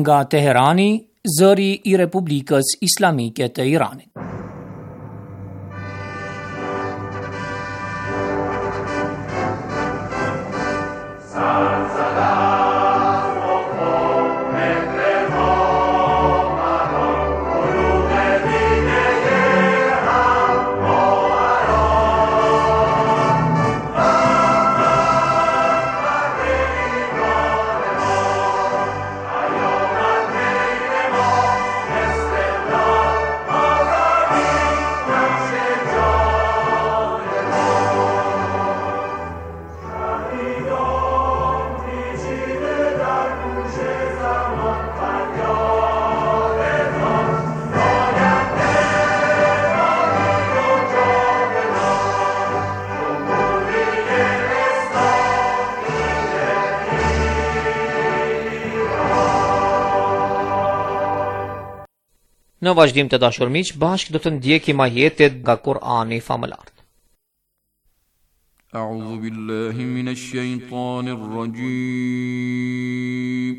Nga Teherani, zëri I Republikës Islamike të Iranit. Në vazhdim të dashur miq, bashkë do të ndjekim ajetet nga Kur'ani famëlar. A'udhu billahi minash shaitanir rajim.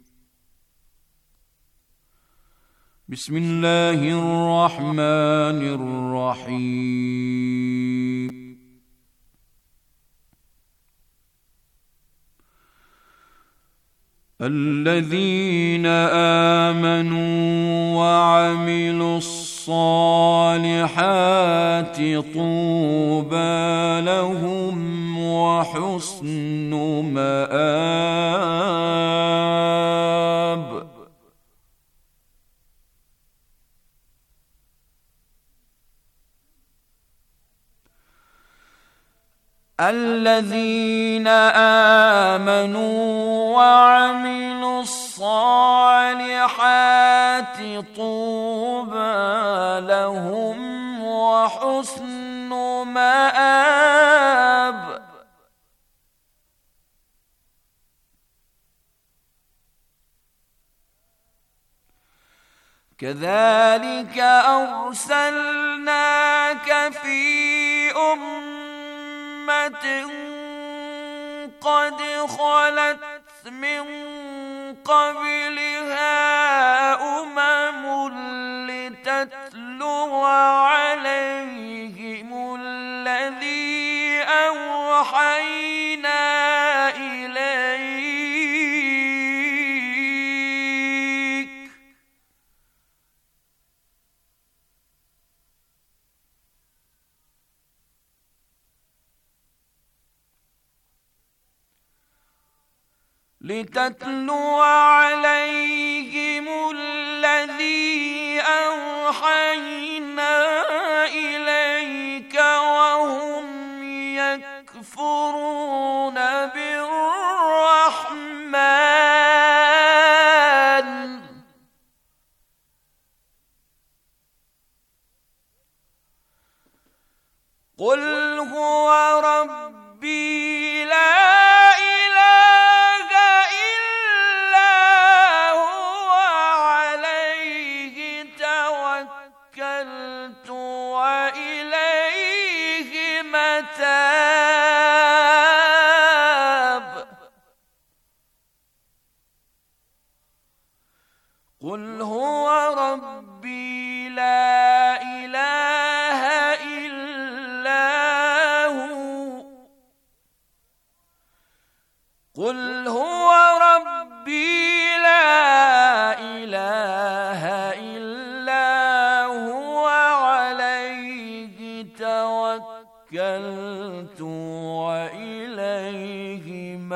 Bismillahir rahmanir rahim. الذين آمنوا وعملوا الصالحات طوبى لهم وحسن مآب. الذين آمنوا وعملوا الصالحات طوبى لهم وحسن مآب. كذلك أرسلناك في أمة قد خلت من قبلها أمم لتتلو عليهم الذي أوحينا إليك وهم يكفرون بالرحمن. قل هو ربي لا إله إلا هو عليه توكلت وإليه متاب. قل هو ربي لا إله إلا هو. قل هو ربي لا إله إلا هو عليه توكلت وإليه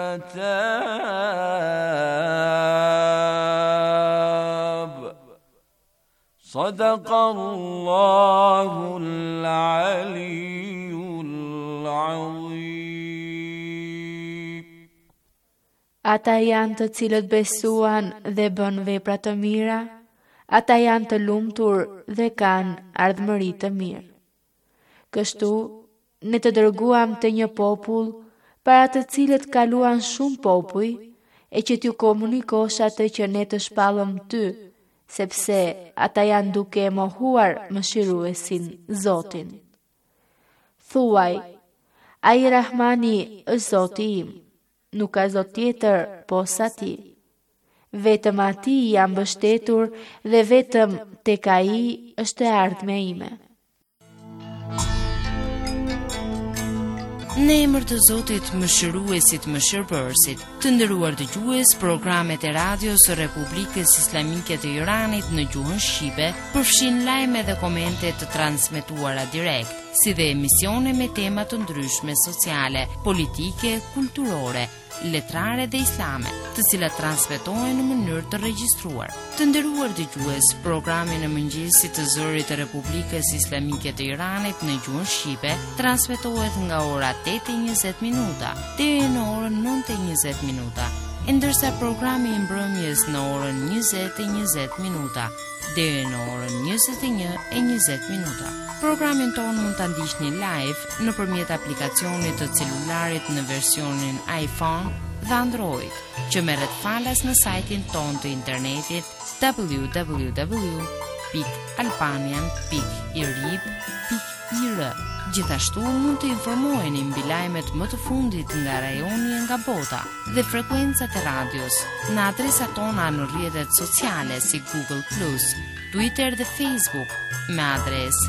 متاب. صدق الله العلي العظيم. Ata janë të cilët besuan dhe bën vepra të mira, ata janë të lumtur dhe kanë ardhmëri të mirë. Kështu, ne të dërguam të një popull para të cilët kaluan shumë popuj, e që t'ju komunikosh atë që ne të shpallëm ty, sepse ata janë duke mohuar mëshiruesin Zotin. Thuaj, ai Rahmani është Zoti im, nuk ka Zot tjetër posa ti. Vetëm atij jam mbështetur dhe vetëm tek ai është e ardhmja ime. Në emër të Zotit Mëshiruesit Mëshirbërësit, të nderuar dëgjues, programet e radios së Republikës Islamike të Iranit në gjuhën shqipe përfshin lajme dhe komente të transmetuara direkt, si dhe emisione me tema të ndryshme sociale, politike, kulturore, letrare dhe islame, të cilat transmetohen në mënyrë të regjistruar. Të nderuar dëgjues, programi në mëngjesit të zërit të Republikës Islamike të Iranit në gjuhën shqipe transmetohet nga ora 8:20 minuta deri në orën 9:20 minuta, ndërsa programi i mbrëmjes në orën 20:20 minuta deri në orën 21:20 minuta. Programin tonë mund ta ndiqni live nëpërmjet aplikacionit të celularit në versionin iPhone dhe Android, që merret falas në sajtin tonë të internetit www.albanian.irib.ir. Gjithashtu mund të informoheni mbi lajmet më të fundit nga rajoni e nga bota dhe frekuencat e radios në adresat tona në rrjetet sociale si Google+, Twitter dhe Facebook me adresë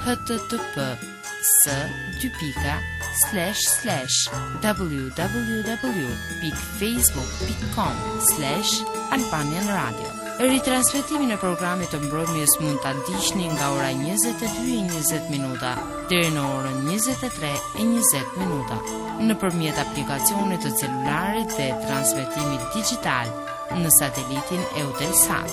http://www.facebook.com/Albanian Radio. Ritransmetimin e programit të mbrëmjes mund ta ndiqni nga ora 22:20 minuta deri në orën 23:20 minuta nëpërmjet aplikacionit të celularit dhe transmetimit digjital në satelitin Eutelsat.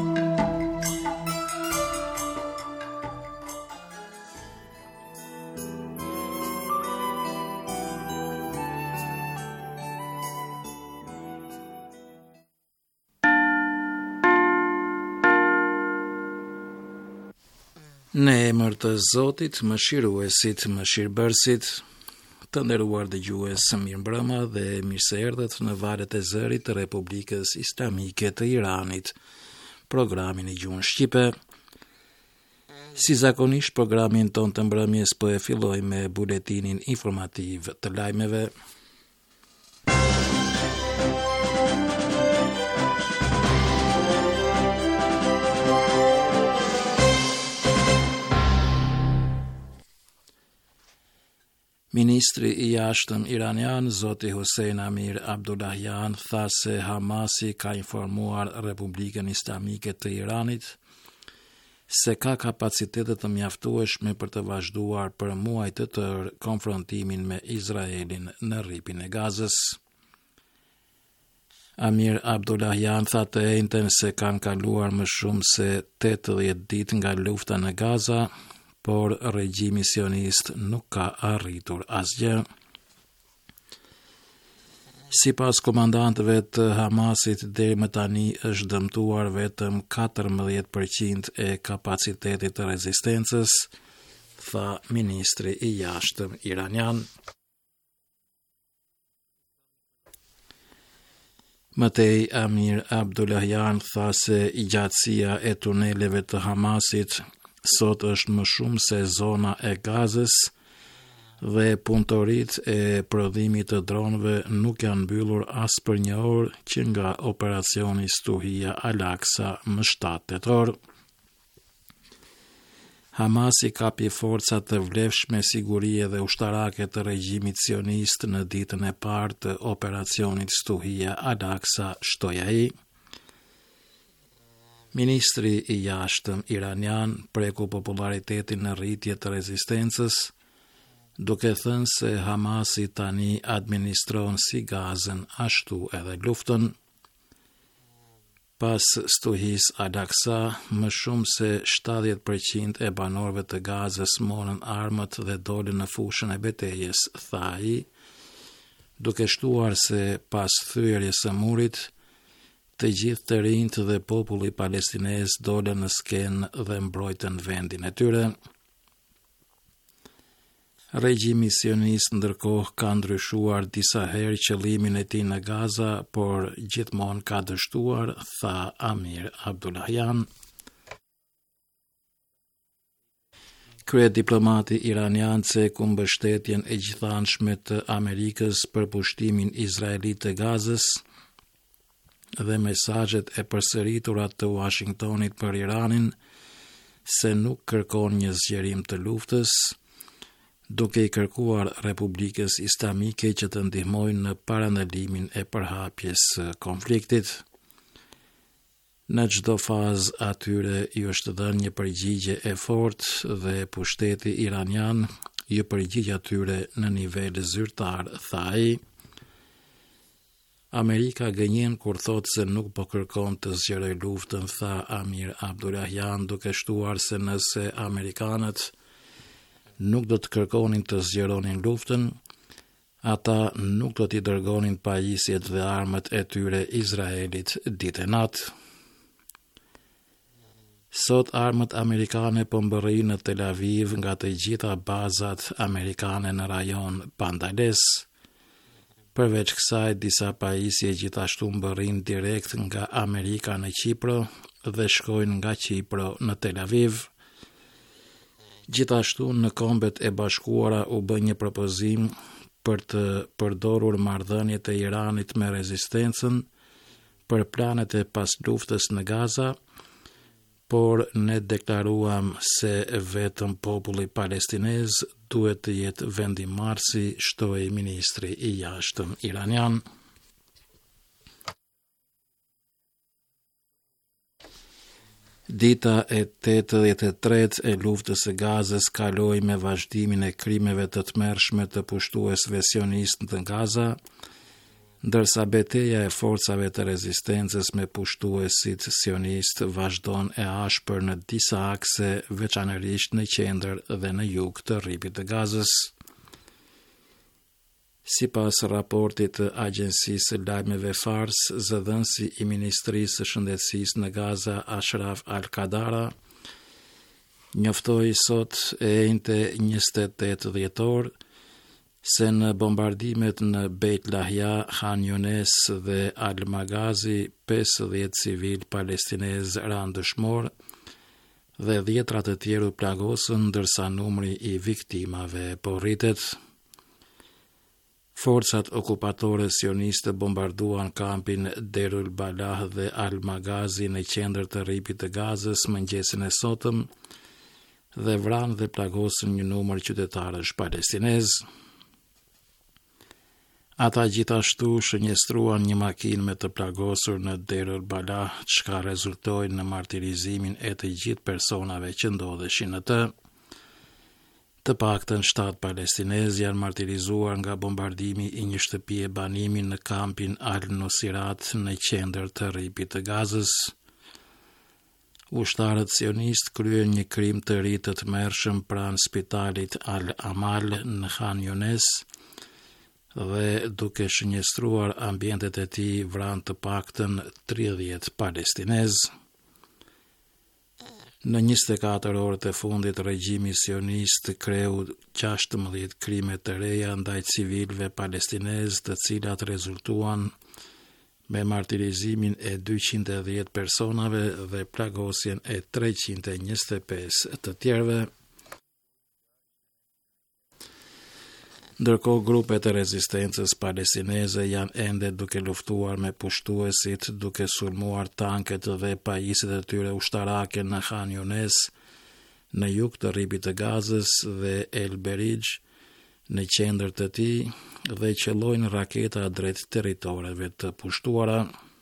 Në emër të Zotit, Mëshiruesit, Mëshirbërësit, të nderuar dëgjues, mirëmbrëma dhe mirëseerdhët në valët e zërit të Republikës Islamike të Iranit, programin e gjuhën shqipe. Si zakonisht, programin ton të mbrëmjes po e filloj me buletinin informativ të lajmeve. Ministri i jashtëm iranian, zoti Hossein Amir Abdullahian, tha se Hamasi ka informuar Republikën Islamike të Iranit se ka kapacitetet të mjaftueshme për të vazhduar për muaj të tërë konfrontimin me Izraelin në rripin e Gazës. Amir Abdullahian tha të njëjtën se kanë kaluar më shumë se 80 ditë nga lufta në Gaza, por regjimi sionist nuk ka arritur asgjë. Sipas komandantëve të Hamasit, deri më tani është dëmtuar vetëm 14% e kapacitetit të rezistencës, tha ministri i jashtëm iranian. Mëtej, Amir Abdullahian tha se gjatësia e tuneleve të Hamasit sot është më shumë se zona e Gazës dhe punëtorit e prodhimit të dronëve nuk janë mbyllur as për një orë që nga operacioni Stuhia Al-Aqsa më 7 tetor. Hamasi kapi forcat të vlefshme sigurie dhe ushtarake të regjimit sionist në ditën e parë të operacionit Stuhia Al-Aqsa, shtoi ai. Ministri i jashtëm iranian preku popularitetin në rritje të rezistencës, duke thënë se Hamasi tani administron si Gazën ashtu edhe luftën. Pas stuhis Al-Aqsa, më shumë se 70% e banorëve të Gazës morën armët dhe dolën në fushën e betejës, tha ai, duke shtuar se pas thyerjes së murit, të gjithë të rinjt dhe populli palestinez dolën në skenë dhe mbrojtën vendin e tyre. Regjimi sionist ndërkohë ka ndryshuar disa herë qëllimin e tij në Gaza, por gjithmonë ka dështuar, tha Amir Abdullahian. Kryediplomati iranian ceku mbështetjen e gjithanshme të Amerikës për pushtimin izraelit të Gazës, dhe mesazhet e përsëritura të Washingtonit për Iranin se nuk kërkon një zgjerim të luftës, duke i kërkuar Republikës Islamike që të ndihmojnë në parandalimin e përhapjes së konfliktit. Në çdo fazë atyre ju është dhënë një përgjigje e fortë dhe pushteti iranian ju përgjigj atyre në nivel zyrtar, tha ai. Amerika gënjen kur thot se nuk po kërkon të zgjeroj luftën, tha Amir Abdullahian, duke shtuar se nëse amerikanët nuk do të kërkonin të zgjeronin luftën, ata nuk do t'i dërgonin pajisjet dhe armët e tyre Izraelit ditë e natë. Sot armët amerikane po mbërrin në Tel Aviv nga të gjitha bazat amerikane në rajon Pandales. Përveç kësaj, disa pajisje gjithashtu mbërrin direkt nga Amerika në Kipro dhe shkojnë nga Kipro në Tel Aviv. Gjithashtu në Kombet e Bashkuara u bë një propozim për të përdorur marrëdhëniet e Iranit me rezistencën për planet e pas luftës në Gaza, por ne deklaruam se vetëm populli palestinez duhet të jetë vendimarrësi, shtoi ministri i jashtëm iranian. Dita e 83 e luftës së Gazës kaloi me vazhdimin e krimeve të tmerrshme të pushtuesve sionistë në Gaza, ndërsa betejë e forcave të rezistencës me pushtuesit sionist vazhdon e ashpër në disa akse, veçanërisht në qendër dhe në jug të rripit të Gazës. Sipas raportit të Agjencisë së Lajmeve Fars, zëdhënësi i Ministrisë së Shëndetësisë në Gaza, Ashraf Al-Qadara, njoftoi sot e njëjtë 28 dhjetor se në bombardimet në Beit Lahia, Khan Younes dhe Al-Maghazi 50 civil palestinez ranë dëshmor dhe 10 të tjerë u plagosën, ndërsa numri i viktimave po rritet. Forcat okupatore sioniste bombarduan kampin Derul Balah dhe Al-Maghazi në qendër të rripit të Gazës mëngjesin e sotëm dhe vranë dhe plagosën një numër qytetarësh palestinez. Ata gjithashtu shënjestruan një makinë me të plagosur në Derul Balah, çka rezultoi në martirizimin e të gjithë personave që ndodheshin në të. Të paktën 7 palestinezë janë martirizuar nga bombardimi i një shtëpie banimi në kampin Al-Nusirat në qendër të rripit të Gazës. Ushtarët sionist kryen një krim të ri të tmerrshëm pranë spitalit Al-Amal në Khan Younes dhe duke shënjestruar ambientet e tij vranë të paktën 30 palestinezë. Në 24 orët e fundit, regjimi sionist kreu 16 krime të reja ndaj civilëve palestinezë, të cilat rezultuan me martirizimin e 210 personave dhe plagosjen e 325 të tjerëve. Ndërkohë, grupet e rezistencës palestineze janë ende duke luftuar me pushtuesit, duke sulmuar tanket dhe pajisjet e tyre ushtarake në Khan Younes, në jug të rripit të Gazës dhe El Berij, në qendër të tij, dhe qellojnë raketa drejt territoreve të pushtuara.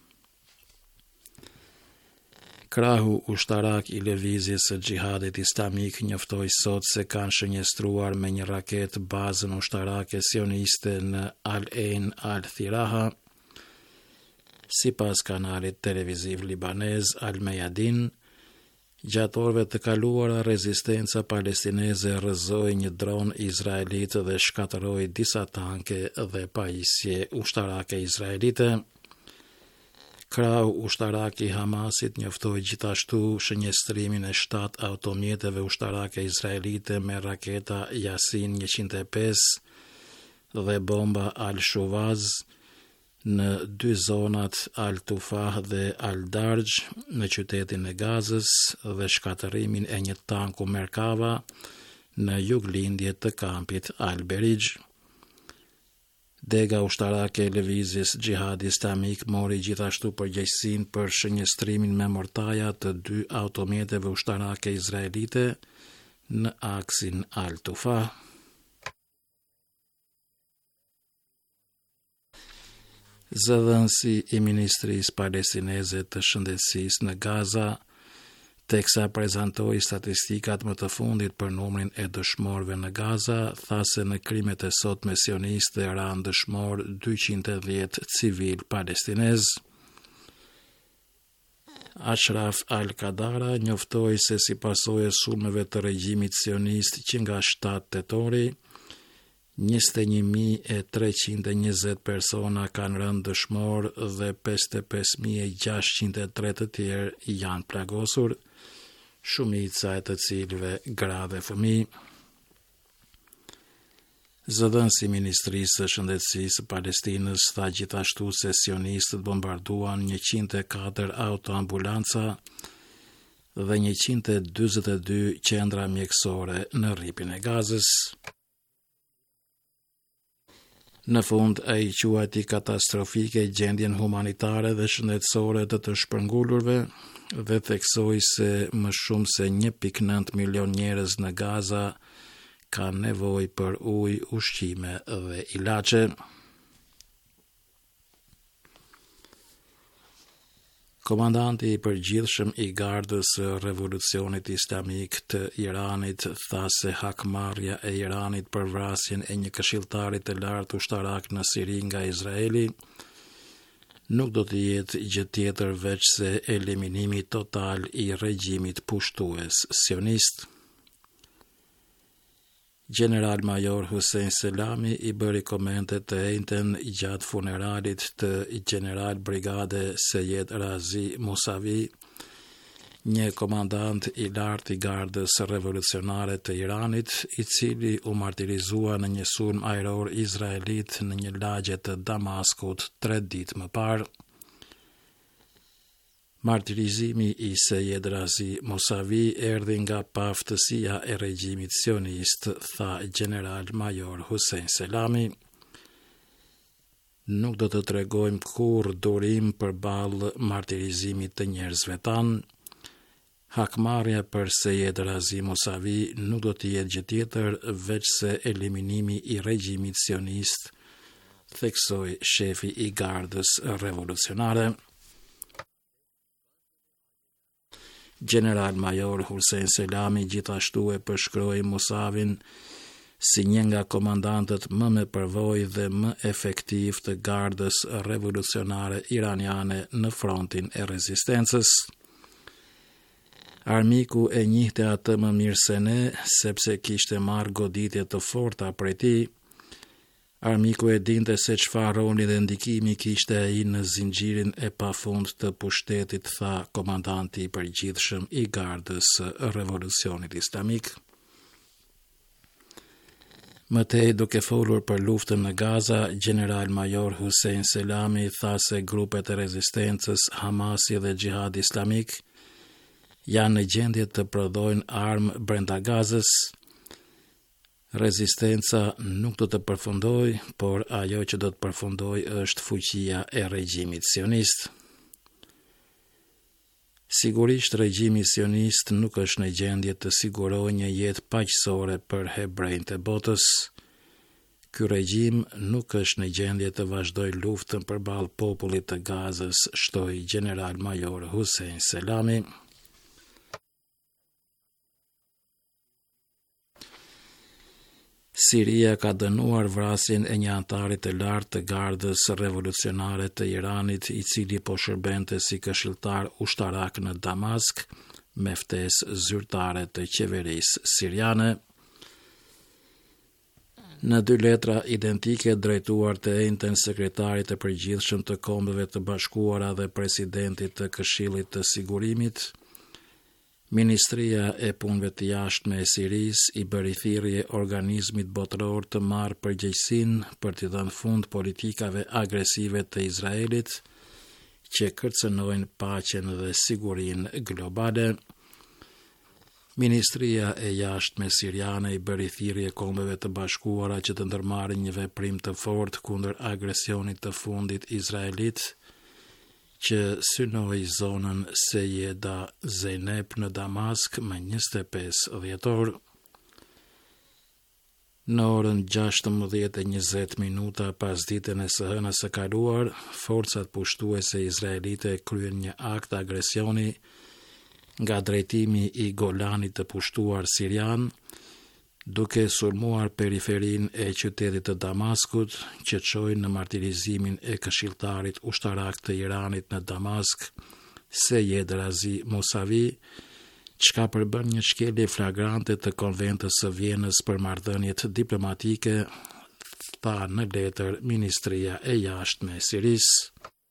Krahu ushtarak i lëvizjes së Xhihadit Islamik njoftoi sot se kanë shënjestruar me një raket bazën ushtarake sioniste në Al-Ain Al-Thiraha. Sipas kanalit televiziv libanez Al-Mayadin, gjatë orëve të kaluara rezistenca palestineze rrëzoi një dron izraelit dhe shkatërroi disa tanke dhe pajisje ushtarake izraelite. Krahu ushtarak i Hamasit njoftoi gjithashtu shënjestrimin e 7 automjeteve ushtarake izraelite me raketa Yasin 105 dhe bomba Al-Shuvaz në 2 zonat Al-Tufah dhe Al-Darj në qytetin e Gazës dhe shkatërimin e një tanku Merkava në juglindje të kampit Al-Berij. Dega ushtarake e lëvizjes Xhihadi Islamik mori gjithashtu përgjegjësinë për shënjestrimin me mortaja të 2 automjeteve ushtarake izraelite në aksin Al-Tufa. Zëdhënësi i Ministrisë Palestineze të Shëndetësisë në Gaza, teksa prezantoi statistikat më të fundit për numrin e dëshmorëve në Gaza, tha se në krimet e sotme sioniste ranë dëshmor 210 civil palestinez. Ashraf Al-Qadara njoftoi se si pasojë e sulmeve të regjimit sionist që nga 7 tetori, 21.320 persona kanë rënë dëshmor dhe 55.603 të tjerë janë plagosur, shumica e të cilëve gra dhe fëmijë. Zëdhënësi i Ministrisë së Shëndetësisë së Palestinës tha gjithashtu se sionistët bombarduan 104 autoambulanca dhe 142 qendra mjekësore në rripin e Gazës. Në fund, ai quajti katastrofike gjendjen humanitare dhe shëndetësore të shpërngulurve dhe theksoi se më shumë se 1.9 milion njerëz në Gaza kanë nevojë për ujë, ushqime dhe ilaçe. Komandanti i përgjithshëm i Gardës së Revolucionit Islamik të Iranit tha se hakmarrja e Iranit për vrasjen e një këshilltari të lartë ushtarak në Siri nga Izraeli nuk do të jetë gjë tjetër veç se eliminimi total i regjimit pushtues sionist. General Major Hussein Selami i bëri komente të njëjtën gjatë funeralit të General Brigade Seyed Razi Musavi, një komandant i lartë i Gardës Revolucionare të Iranit, i cili u martirizua në një sulm ajror izraelit në një lagje të Damaskut 3 ditë më parë. Martirizimi i Seyed Razi Musavi erdhi nga paftësia e regjimit sionist, tha General Major Hussein Selami. Nuk do të tregojmë kurrë durim përballë martirizimit të njerëzve tanë. Hakmarrja për Seyed Razi Musavi nuk do të jetë gjë tjetër veç se eliminimi i regjimit sionist, theksoi shefi i Gardës Revolucionare. General Major Hussein Selami gjithashtu e përshkroi Musavin si një nga komandantët më me përvojë dhe më efektiv të Gardës Revolucionare iraniane në frontin e rezistencës. Armiku e njihte atë më mirë se ne, sepse kishte marrë goditje të forta prej tij. Armiku e dinte se çfarë roli dhe ndikimi kishte ai në zinxhirin e pafund të pushtetit, tha komandanti i përgjithshëm i Gardës Revolucionit Islamik. Mëtej, duke folur për luftën në Gaza, General Major Hussein Selami tha se grupet e rezistencës Hamasi dhe Xhihadi Islamik janë në gjendje të prodhojnë armë brenda Gazës. Rezistenca nuk do të përfundojë, por ajo që do të përfundojë është fuqia e regjimit sionist. Sigurisht regjimi sionist nuk është në gjendje të sigurojë një jetë paqësore për hebrejtë e botës. Ky regjim nuk është në gjendje të vazhdojë luftën përballë popullit të Gazës, shtoi General Major Hussein Selami. Siria ka dënuar vrasjen e një antari të lartë të Gardës Revolucionare të Iranit, i cili po shërbente si këshilltar ushtarak në Damask, me ftesë zyrtare të qeverisë siriane. Në 2 letra identike drejtuar të njëjtën sekretarit të përgjithshëm të Kombeve të Bashkuara dhe presidentit të Këshillit të Sigurimit, Ministria e Punëve të Jashtme e Sirisë i bëri thirrje organizmit botëror të marrë përgjegjësinë për të dhënë fund politikave agresive të Izraelit që kërcënojnë paqen dhe sigurinë globale. Ministria e jashtme siriane i bëri thirrje Kombeve të Bashkuara që të ndërmarrin një veprim të fortë kundër agresionit të fundit izraelit që synoi zonën Sejeda Zeynep në Damask më 25 dhjetor. Në orën 16:20 pas ditën e së hënës së kaluar, forcat pushtuese izraelite kryen një akt agresioni nga drejtimi i Golanit të pushtuar sirian, duke sulmuar periferin e qytetit të Damaskut, që çojnë në martirizimin e këshilltarit ushtarak të Iranit në Damask, Seyed Razi Mousavi, çka përbën një shkelje flagrante të Konventës së Vjenës për marrëdhëniet diplomatike, tha në letër Ministria e Jashtme e Sirisë.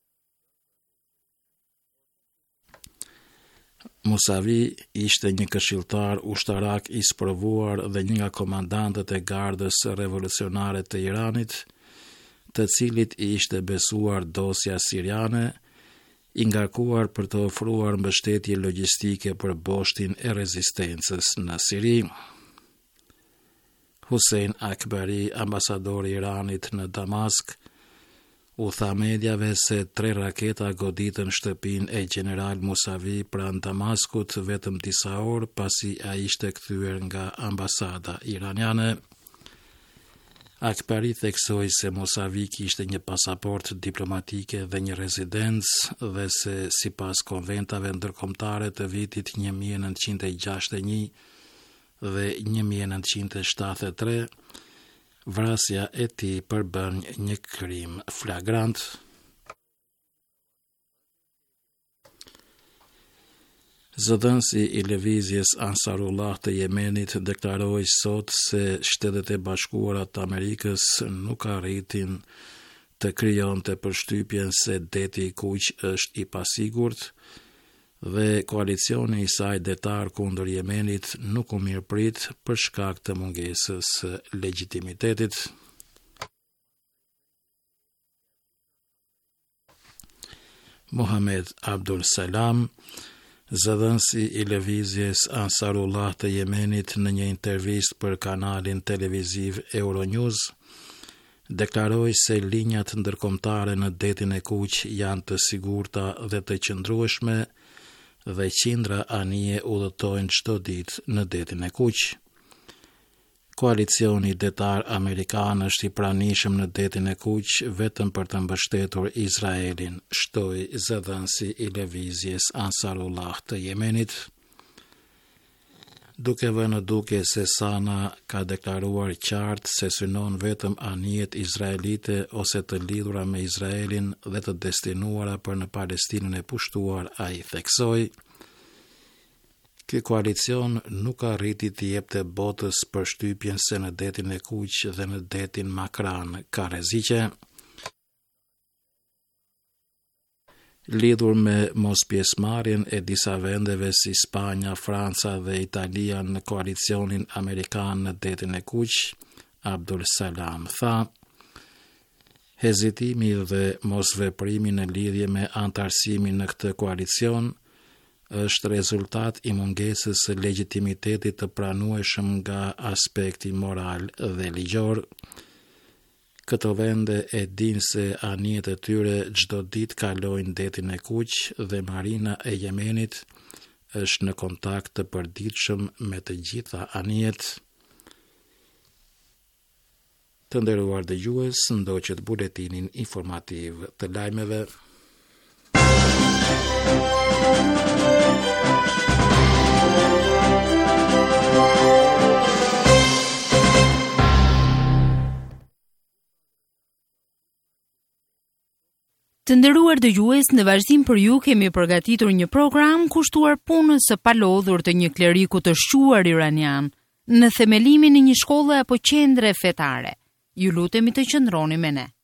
Mousavi ishte një këshilltar ushtarak i sprovuar dhe një nga komandantët e gardës revolucionare të Iranit, të cilit i ishte besuar dosja siriane, i ngarkuar për të ofruar mbështetje logjistike për boshtin e rezistencës në Siri. Hussein Akbari, ambasadori i Iranit në Damask, u tha mediave se 3 raketa goditën shtëpinë e general Mousavi pranë Damaskut vetëm disa orë pasi ai ishte kthyer nga ambasada iraniane. Akbari theksoi se Mousavi kishte një pasaport diplomatike dhe një rezidencë dhe se sipas konventave ndërkombëtare të vitit 1961 dhe 1973, vrasja e tij përbën një krim flagrant. Zëdhënësi i lëvizjes Ansarullah të Jemenit deklaroi sot se Shtetet e Bashkuara të Amerikës nuk arritin të krijonte përshtypjen se deti i Kuq është i pasigurt dhe koalicioni i saj detar kundër Jemenit nuk u mirëprit për shkak të mungesës së legjitimitetit. Mohamed Abdul Salam, zëdhënësi i lëvizjes Ansarullah të Jemenit, në një intervistë për kanalin televiziv Euronews, deklaroi se linjat ndërkombëtare në detin e Kuq janë të sigurta dhe të qëndrueshme dhe qindra anije udhëtojnë çdo ditë në detin e Kuq. Koalicioni detar amerikan është i pranishëm në detin e Kuq vetëm për të mbështetur Izraelin, shtoi zëdhënësi i lëvizjes Ansarullah të Jemenit. Duke vënë duke se Sana ka deklaruar qartë se synon vetëm anijet izraelite ose të lidhura me Izraelin dhe të destinuara për në Palestinën e pushtuar, ai theksoi, ky koalicion nuk arriti të jepte botës përshtypjen se në detin e Kuq dhe në detin Makran ka rreziqe. Lidhur me mospjesmarrjen e disa vendeve si Spanja, Franca dhe Italia në koalicionin amerikan në detin e Kuq, Abdul Salam tha, hezitimi dhe mosveprimi në lidhje me antarësimin në këtë koalicion është rezultat i mungesës së legjitimitetit të pranueshëm nga aspekti moral dhe ligjor. Këto vende e din se anijet e tyre çdo ditë kalojnë detin e Kuq dhe marina e Jemenit është në kontakt të përditshëm me të gjitha anijet. Të nderuar dëgjues, ndoqët buletinin informativ të lajmeve. Të nderuar dëgjues, në vazhdim për ju kemi përgatitur një program kushtuar punës së palodhur të një kleriku të shquar iranian në themelimin e një shkolle apo qendre fetare. Ju lutemi të qëndroni me ne.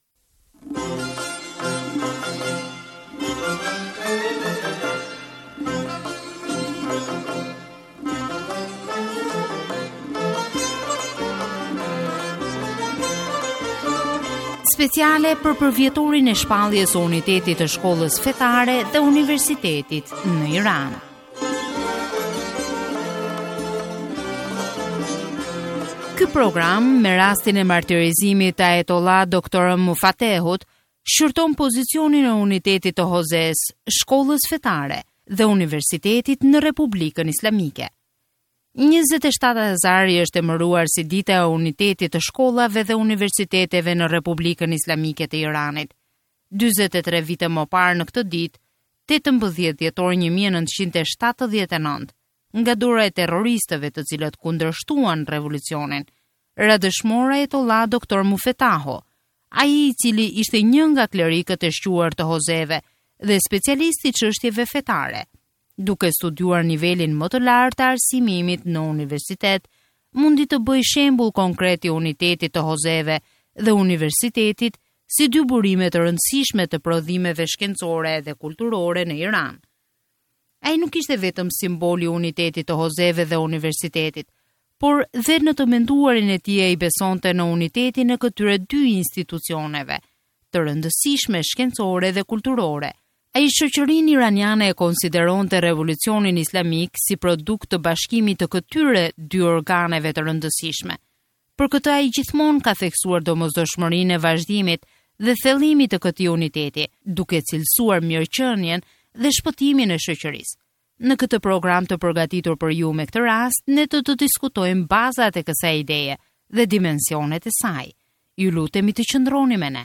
Speciale për përvjetorin e shpalljes së unitetit të shkollës fetare dhe universitetit në Iran. Ky program, me rastin e martirizimit të Ajetolla Dr. Mufatehut, shërton pozicionin e unitetit të Hozes, shkollës fetare dhe universitetit në Republikën Islamike. 27 Azari është emëruar si dita e unitetit të shkollave dhe universiteteve në Republikën Islamike të Iranit. 43 vite më parë në këtë ditë, 18 dhjetor 1979, nga dora e terroristëve të cilët kundërshtuan revolucionin, ra dëshmor Ajetolla Dr. Mufetaho, ai i cili ishte një nga klerikët e shquar të Hozeve dhe specialist i çështjeve fetare. Duke studiuar nivelin më të lartë të arsimimit në universitet, mundi të bëj shembull konkret i unitetit të Hozeve dhe universitetit si dy burime të rëndësishme të prodhimeve shkencore dhe kulturore në Iran. Ai nuk ishte vetëm simboli i unitetit të Hozeve dhe universitetit, por dhe në të menduarin e tij ai besonte në unitetin e këtyre dy institucioneve, të rëndësishme shkencore dhe kulturore. Ai shoqërinë iraniane e konsideronte revolucionin islamik si produkt të bashkimit të këtyre dy organeve të rëndësishme. Për këtë ai gjithmonë ka theksuar domosdoshmërinë e vazhdimit dhe thellimit të këtij uniteti, duke cilësuar mirëqenien dhe shpëtimin e shoqërisë. Në këtë program të përgatitur për ju me këtë rast, ne të diskutojmë bazat e kësaj ideje dhe dimensionet e saj. Ju lutemi të qëndroni me ne.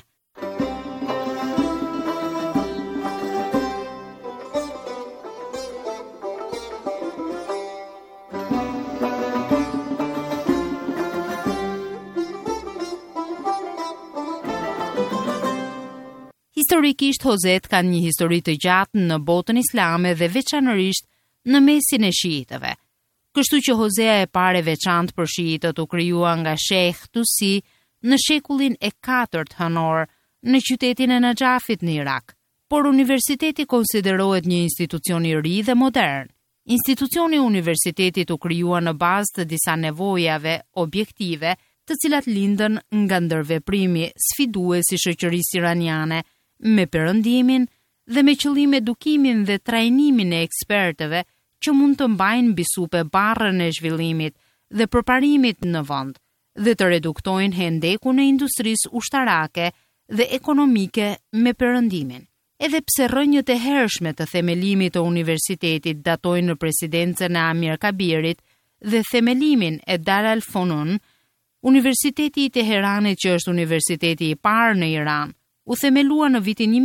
Historikisht, Hozet kanë një histori të gjatë në botën islame dhe veçanërisht në mesin e shiitëve. Kështu që Hozea e parë e veçantë për shiitët u krijua nga Sheikh Tusi në shekullin e 4 hënor në qytetin e Najafit në Irak. Por universiteti konsiderohet një institucion i ri dhe modern. Institucioni i universitetit u krijua në bazë të disa nevojave objektive, të cilat lindën nga ndërveprimi sfidues i shoqërisë iraniane, me perëndimin dhe me qëllim edukimin dhe trajnimin e ekspertëve që mund të mbajnë bisupe barrën e zhvillimit dhe përparimit në vend dhe të reduktojnë hendekun e industrisë ushtarake dhe ekonomike me perëndimin. Edhe pse rrënjët e hershme të themelimit të universitetit datojnë në presidencën e Amir Kabirit dhe themelimin e Dar al-Funun, Universiteti i Teheranit, që është universiteti i parë në Iran, u themelua në vitin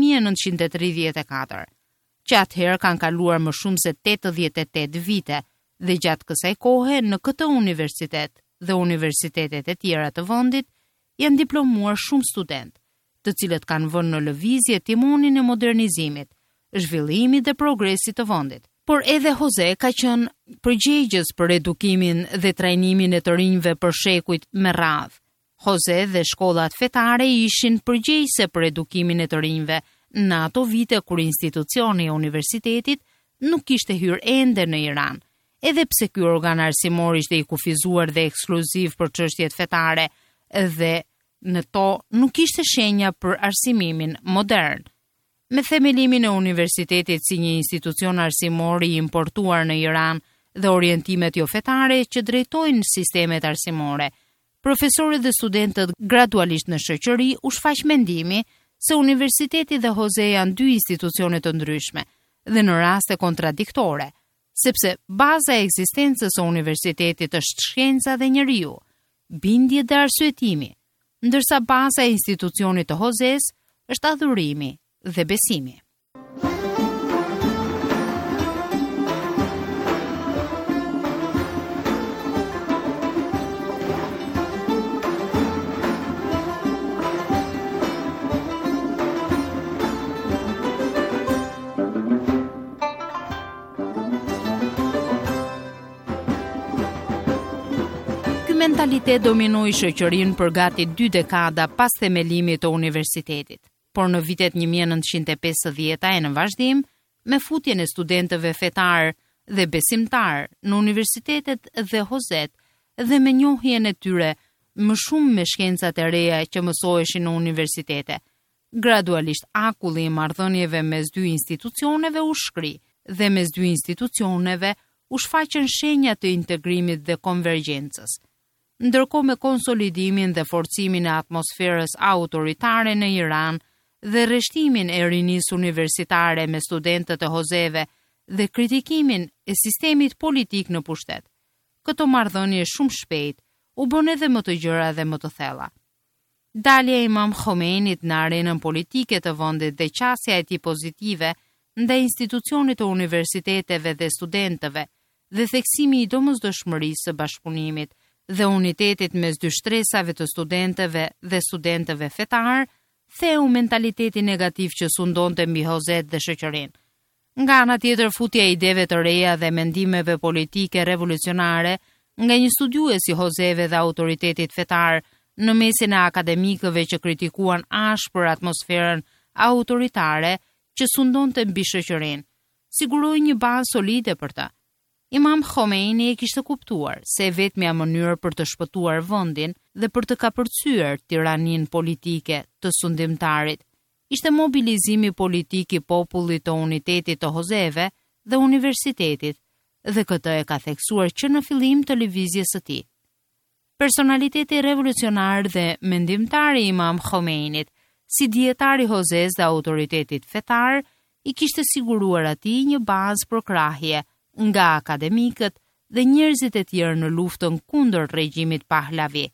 1934, që atëherë kanë kaluar më shumë se 88 vite dhe gjatë kësaj kohe në këtë universitet dhe universitetet e tjera të vendit janë diplomuar shumë studentë, të cilët kanë vënë në lëvizje timonin e modernizimit, zhvillimit dhe progresit të vendit. Por edhe Hoze ka qenë përgjegjës për edukimin dhe trajnimin e të rinjve për shekujt me radhë. Hoze dhe shkollat fetare ishin përgjegjëse për edukimin e të rinjve në ato vite kur institucioni i universitetit nuk kishte hyrë ende në Iran, edhe pse ky organ arsimor ishte i kufizuar dhe ekskluziv për çështjet fetare dhe në to nuk kishte shenja për arsimimin modern. Me themelimin e universitetit si një institucion arsimor i importuar në Iran dhe orientimet jo fetare që drejtojnë sistemet arsimore, profesorët dhe studentët gradualisht në shoqëri u shfaq mendimi se universiteti dhe Hoze janë dy institucione të ndryshme dhe në raste kontradiktore, sepse baza e ekzistencës së universitetit është shkenca dhe njeriu, bindje dhe arsyetimi, ndërsa baza e institucionit të Hozes është adhurimi dhe besimi. Mentalitet dominoi shoqërinë për gati 2 dekada pas themelimit të universitetit, por në vitet 1950 e në vazhdim, me futjen e studentëve fetar dhe besimtar në universitetet dhe Hozet dhe me njohjen e tyre më shumë me shkencat e reja që mësoheshin në universitete, gradualisht akulli i marrëdhënieve mes dy institucioneve u shkri dhe mes dy institucioneve u shfaqën shenja të integrimit dhe konvergjencës. ndërkohë me konsolidimin dhe forcimin e atmosferës autoritare në Iran dhe rreshtimin e rinisë universitare me studentët e Hozeve dhe kritikimin e sistemit politik në pushtet. Këto marrëdhënie shumë shpejt u bën edhe më të gjëra dhe më të thella. Dalja e Imam Khomeinit në arenën politike të vendit dhe qasja e tij pozitive ndaj institucionit të universiteteve dhe studentëve dhe theksimi i domosdoshmërisë së bashkëpunimit dhe unitetit mes dy shtresave të studentëve fetar, theu mentalitetin negativ që sundonte mbi Hozet dhe shoqërinë. Nga ana tjetër, futja e ideve të reja dhe mendimeve politike revolucionare nga një studiues i Hozeve dhe autoritetit fetar në mesin e akademikëve që kritikuan ashpër atmosferën autoritare që sundonte mbi shoqërinë, siguroi një bazë solide për ta. Imam Khomeini e kishte kuptuar se vetmja mënyrë për të shpëtuar vendin dhe për të kapërcyer tiraninë politike të sundimtarit ishte mobilizimi politik i popullit të unitetit të Hozeve dhe universitetit, dhe këtë e ka theksuar që në fillim të lëvizjes së tij. Personaliteti revolucionar dhe mendimtar i Imam Khomeinit, si dietar i Hozes dhe autoritetit fetar, i kishte siguruar atij një bazë për krahje nga akademikët dhe njerëzit e tjerë në luftën kundër regjimit Pahlavi.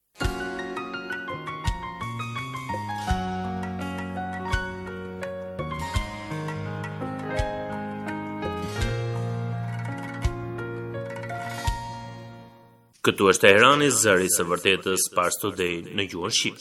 Këtu është Teherani, zëri së vërtetës, Pars Today në gjuhën shqip.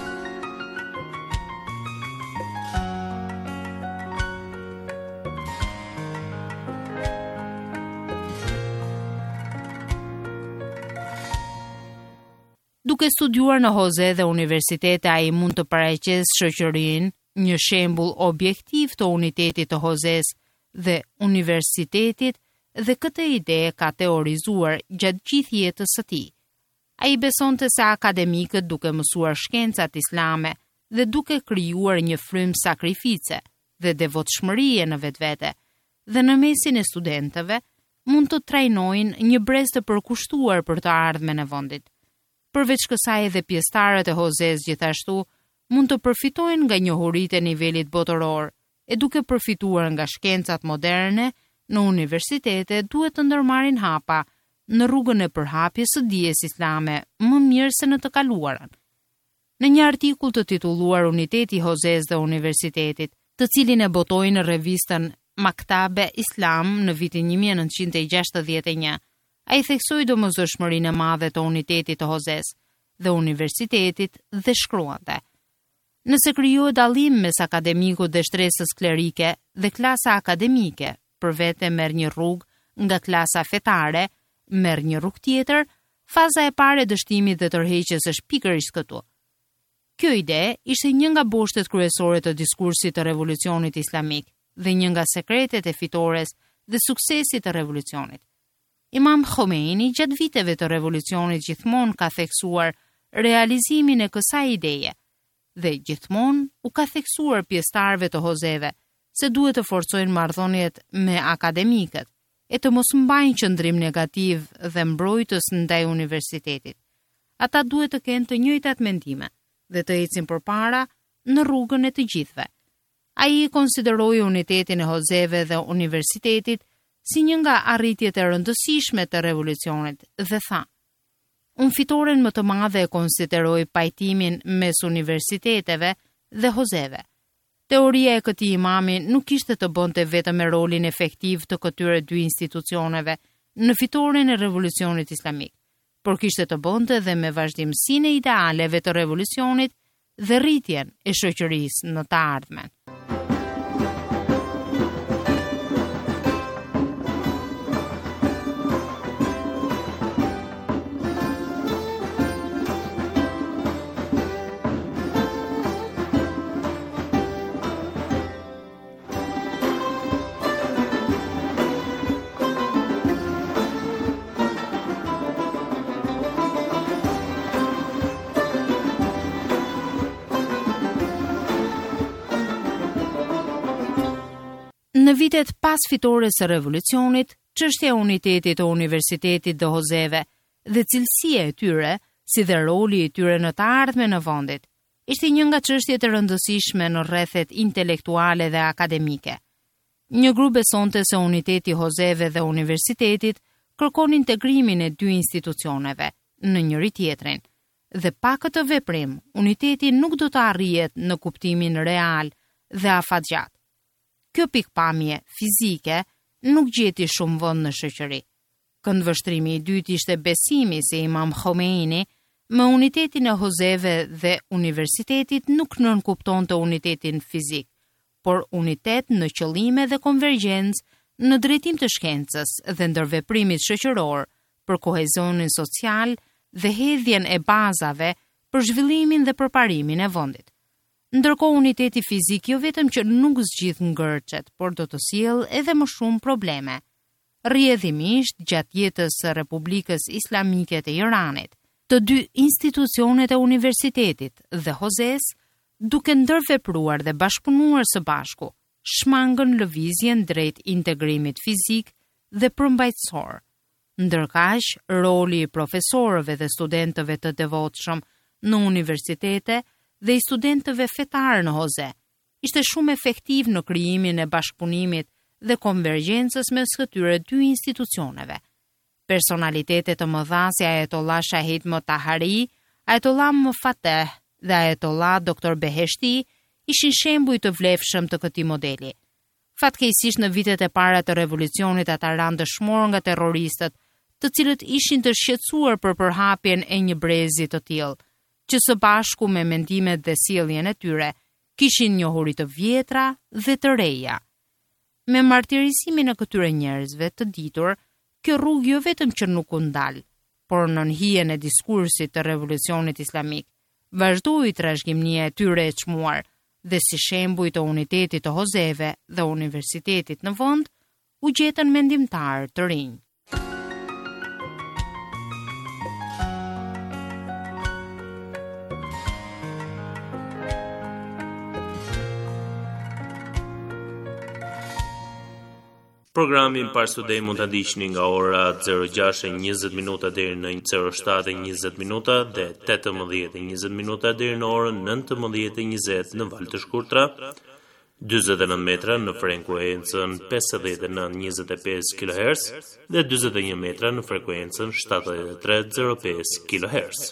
Duke studiuar në Hoze dhe universitete, ai mund të paraqesë shoqërinë një shembull objektiv të unitetit të Hozes dhe universitetit, dhe këtë ide ka teorizuar gjatë gjithë jetës së tij. Ai besonte se akademikët, duke mësuar shkencat islame dhe duke krijuar një frymë sakrifice dhe devotshmërie në vetvete, dhe në mesin e studentëve, mund të trajnojnë një brez të përkushtuar për të ardhmen e vendit. Përveç kësaj, edhe pjesëtarët e Hozes gjithashtu mund të përfitojnë nga njohuritë e nivelit botëror, e duke përfituar nga shkencat moderne, në universitete duhet të ndërmarrin hapa në rrugën e përhapjes së dijes islame më mirë se në të kaluarën. Në një artikull të titulluar Uniteti i Hozes dhe Universitetit, të cilin e botoi në revistën Maktabe Islam në vitin 1961, ai theksoi domosdoshmërinë e madhe të unitetit të Hozes dhe universitetit dhe shkruante: Nëse krijohet dallim mes akademikut dhe shtresës klerike dhe klasa akademike, për vete merr një rrugë nga klasa fetare, merr një rrugë tjetër, faza e parë e dështimit dhe tërheqjes është pikërisht këtu. Kjo ide ishte një nga boshtet kryesore të diskursit të revolucionit islamik dhe një nga sekretet e fitores dhe suksesit të revolucionit. Imam Khomeini gjatë viteve të revolucionit gjithmonë ka theksuar realizimin e kësaj ideje dhe gjithmonë u ka theksuar pjesëtarëve të Hozeve se duhet të forcojnë marrëdhëniet me akademikët e të mos mbajnë qëndrim negativ dhe mbrojtës ndaj universitetit. Ata duhet të kenë të njëjtat mendime dhe të ecin përpara në rrugën e të gjithëve. Ai konsideroi unitetin e Hozeve dhe universitetit si një nga arritjet e rëndësishme të revolucionit dhe tha: Unë fitoren më të madhe e konsideroj pajtimin mes universiteteve dhe Hozeve. Teoria e këtij imami nuk ishte të bënte vetëm me rolin efektiv të këtyre dy institucioneve në fitoren e revolucionit islamik, por kishte të bënte dhe me vazhdimsinë e idealeve të revolucionit dhe rritjen e shoqërisë në të ardhmen. Në vitet pas fitores së revolucionit, çështja e unitetit të universitetit dhe Hozeve dhe cilësia e tyre, si dhe roli i tyre në të ardhmen në vendit, ishte një nga çështjet e rëndësishme në rrethet intelektuale dhe akademike. Një grup besonte se uniteti i Joseve dhe universitetit kërkon integrimin e dy institucioneve në njëri tjetrin, dhe pa këtë veprim, uniteti nuk do të arrihet në kuptimin real dhe afatgjat. Kjo pikpamje fizike nuk gjeti shumë vend në shoqëri. Këndvështrimi i dytë ishte besimi se Imam Khomeini me unitetin e Joseve dhe universitetit nuk nënkuptonte unitetin fizik, por unitet në qëllime dhe konvergjencë në drejtim të shkencës dhe ndërveprimit shoqëror për kohezionin social dhe hedhjen e bazave për zhvillimin dhe përparimin e vendit. Ndërkohë uniteti fizik jo vetëm që nuk zgjidh ngërçet, por do të sjellë edhe më shumë probleme. Rrjedhimisht gjatë jetës së Republikës Islamike të Iranit, të dy institucionet e universitetit dhe Joses, duke ndërvepruar dhe bashkëpunuar së bashku, shmangën lëvizjen drejt integrimit fizik dhe përmbajtësor. Ndërkaq, roli i profesorëve dhe studentëve të devotshëm në universitete dhe i studentëve fetar në Jose ishte shumë efektiv në krijimin e bashkëpunimit dhe konvergjencës mes këtyre dy institucioneve. Personalitetet të mëdha si Ayatollah Shahid Motahari, Ayatollah Mofateh dhe Ayatollah Dr. Beheshti ishin shembuj të vlefshëm të këtij modeli. Fatkeqësisht në vitet e para të revolucionit ata ranë dëshmor nga terroristët, të cilët ishin të shqetësuar për përhapjen e një brezi të tillë, që së bashku me mendimet dhe sjelljen e tyre kishin njohuri të vjetra dhe të reja. Me martirësimin e këtyre njerëzve të ditur, kjo rrugë jo vetëm që nuk u ndal, por në hijen e diskursit të revolucionit islamik, vazhdoi trashëgimia e tyre e çmuar dhe si shembuj të unitetit të Joseve dhe universitetit në vend, u gjetën mendimtarë të rinj. Programin Parstudej mund ta ndiqni nga ora 06:20 deri në 07:20 dhe 18:20 deri në orën 19:20 në valë të shkurtra, 49 metra në frekuencën 59.25 kHz dhe 41 metra në frekuencën 73.05 kHz.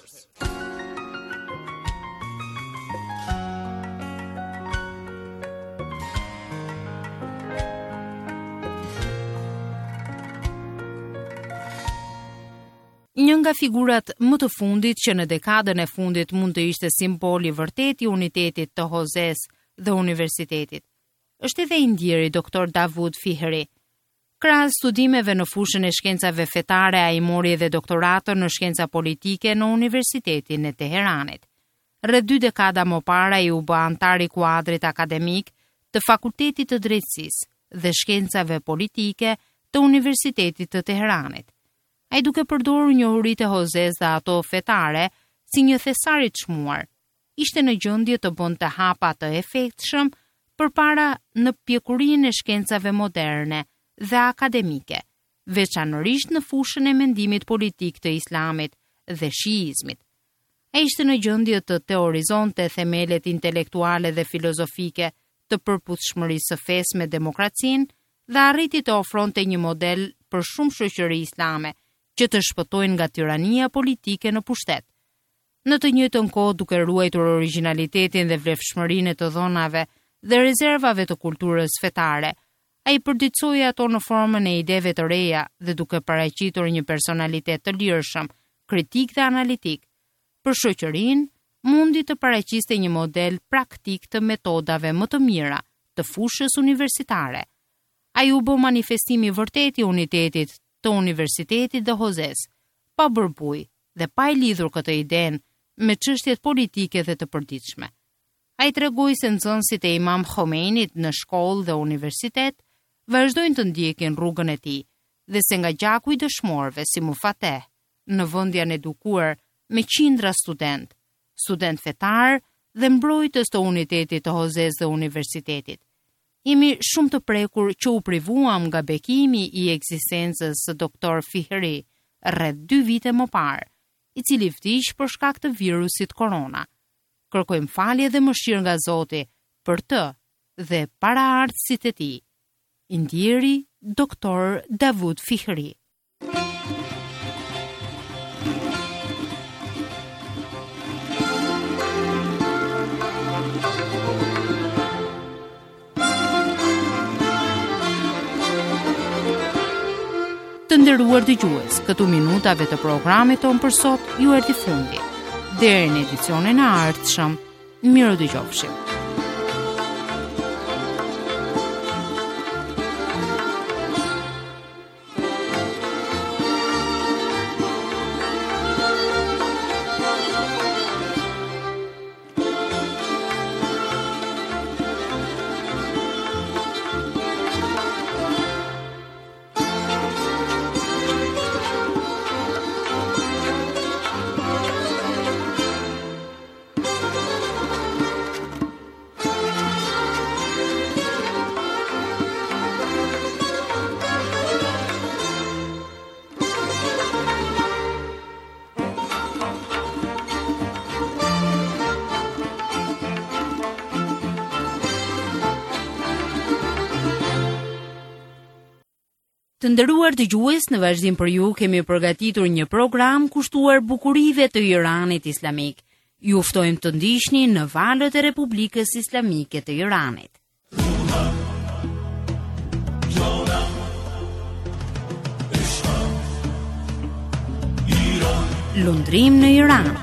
Një nga figurat më të fundit që në dekadën e fundit mund të ishte simboli vërtet i unitetit të Joses dhe universitetit, është edhe indieri Dr. Davud Fihri. Krahas studimeve në fushën e shkencave fetare, ai mori edhe doktoratën në shkenca politike në Universitetin e Teheranit. Rreth 2 dekada më parë ai u bë antar i kuadrit akademik të Fakultetit të Drejtësisë dhe Shkencave Politike të Universitetit të Teheranit. Ai duke përdorur njohuritë e Joses dhe ato fetare si një thesar i çmuar, ishte në gjendje të bënte hapa të efektshëm përpara në pjekurinë e shkencave moderne dhe akademike, veçanërisht në fushën e mendimit politik të islamit dhe shiizmit. Ai ishte në gjendje të teorizonte themelet intelektuale dhe filozofike të përputhshmërisë së fesë me demokracinë dhe arriti të ofronte një model për shumë shoqëri islame që të shpëtojnë nga tirania politike në pushtet. Në të njëjtën kohë, duke ruajtur origjinalitetin dhe vlefshmërinë të dhënave dhe rezervave të kulturës fetare, ai përditësoi ato në formën e ideve të reja dhe duke paraqitur një personalitet të lirshëm, kritik dhe analitik, për shoqërinë mundi të paraqiste një model praktik të metodave më të mira të fushës universitare. Ai u bë manifestimi vërtet i unitetit të universitetit dhe Joses, pa bërbuj dhe pa i lidhur këtë idenë me çështjet politike dhe të përditshme. Ai tregoi se nxënësit e Imam Khomeinit në shkollë dhe universitet vazhdojnë të ndjekin rrugën e tij dhe se nga gjaku i dëshmorëve si Mofateh, në vend janë edukuar me qindra student fetar dhe mbrojtës të unitetit të Joses dhe universitetit. Jemi shumë të prekur që u privuam nga bekimi i ekzistencës së Dr. Fihri rreth 2 vite më parë, i cili vdiq për shkak të virusit korona. Kërkojmë falje dhe mëshirë nga Zoti për të dhe paraardhësit e tij. I ndjeri Doktor Davud Fihri. Të nderuar dëgjues, këtu minutave të programit ton për sot ju erdhi fundi. Deri në edicionin e ardhshëm, miru dëgjofshim. Të nderuar dëgjues, në vazhdim për ju kemi përgatitur një program kushtuar bukurive të Iranit Islamik. Ju ftojmë të ndiqni në valët e Republikës Islamike të Iranit. Lundrim në Iran.